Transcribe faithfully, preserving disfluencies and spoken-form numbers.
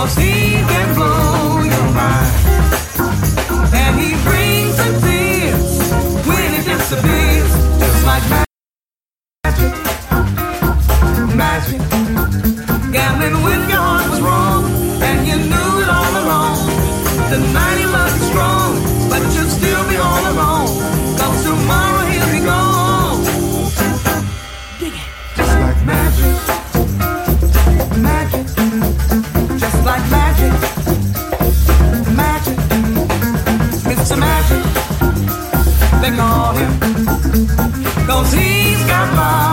'cause he can blow your mind. And he brings the tears when he disappears, just like magic, magic. Gambling with your heart was wrong, and you knew it all along. The night he was strong, but you'll still be all alone, 'cause tomorrow he'll be gone. Dig it. Just like magic, magic, just like magic, magic, Mister Magic, they call him, 'cause he's got love.